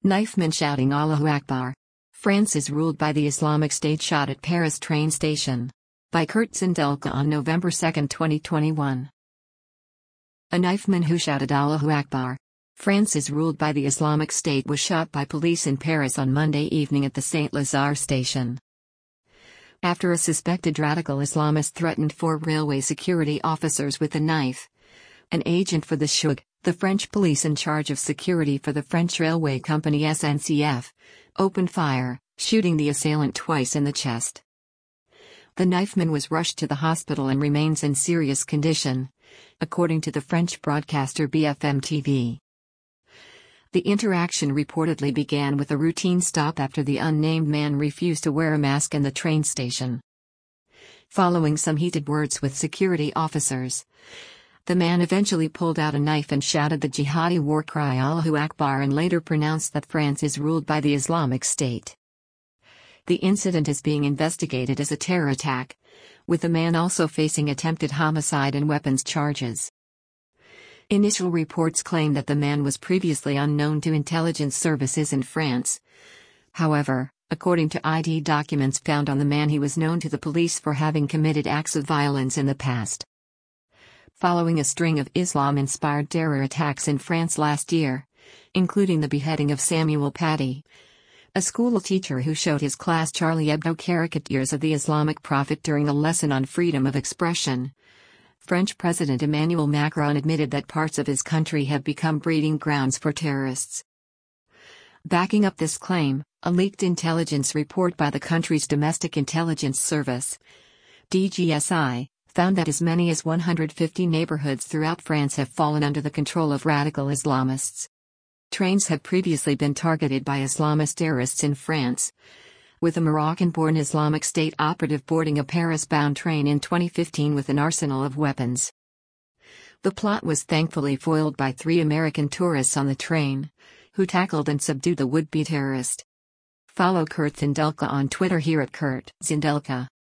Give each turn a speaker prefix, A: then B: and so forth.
A: Knifeman shouting Allahu Akbar. France is ruled by the Islamic State shot at Paris train station. By Kurt Zindelka on November 2, 2021. A knifeman who shouted Allahu Akbar. France is ruled by the Islamic State was shot by police in Paris on Monday evening at the Saint-Lazare station. After a suspected radical Islamist threatened 4 railway security officers with a knife. An agent for the SHUG, the French police in charge of security for the French railway company SNCF, opened fire, shooting the assailant twice in the chest. The knifeman was rushed to the hospital and remains in serious condition, according to the French broadcaster BFM TV. The interaction reportedly began with a routine stop after the unnamed man refused to wear a mask in the train station. Following some heated words with security officers, the man eventually pulled out a knife and shouted the jihadi war cry Allahu Akbar and later pronounced that France is ruled by the Islamic State. The incident is being investigated as a terror attack, with the man also facing attempted homicide and weapons charges. Initial reports claim that the man was previously unknown to intelligence services in France. However, according to ID documents found on the man, he was known to the police for having committed acts of violence in the past. Following a string of Islam-inspired terror attacks in France last year, including the beheading of Samuel Paty, a school teacher who showed his class Charlie Hebdo caricatures of the Islamic Prophet during a lesson on freedom of expression, French President Emmanuel Macron admitted that parts of his country have become breeding grounds for terrorists. Backing up this claim, a leaked intelligence report by the country's domestic intelligence service, DGSI, found that as many as 150 neighborhoods throughout France have fallen under the control of radical Islamists. Trains had previously been targeted by Islamist terrorists in France, with a Moroccan-born Islamic State operative boarding a Paris-bound train in 2015 with an arsenal of weapons. The plot was thankfully foiled by 3 American tourists on the train, who tackled and subdued the would-be terrorist. Follow Kurt Zindelka on Twitter here at Kurt Zindelka.